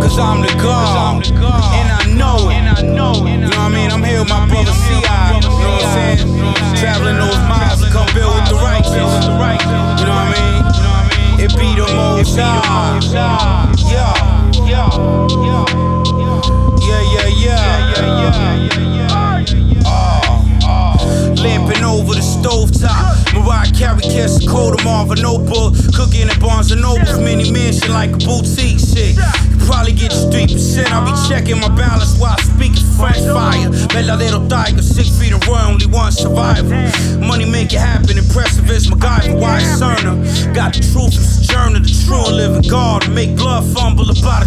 Cause I'm the God, and I know it. You know what I mean? I'm here with my brother C.I. You know what I'm saying? Traveling those miles to come build with the righteous. You know what I mean? It be the most high. Lamping over the stovetop. Mariah Carey kiss Coda Marvin notebook. Cooking at Barnes and Noble's mini mansion like a boutique shit. You probably get your 3%. I'll be checking my balance while I speak French fire. Verdadero tiger, 6 feet of roy, only one survivor. Money make it happen, impressive as MacGyver. Why Cerner? Got the truth from Sojourner, the true and living God. Make blood fumble about a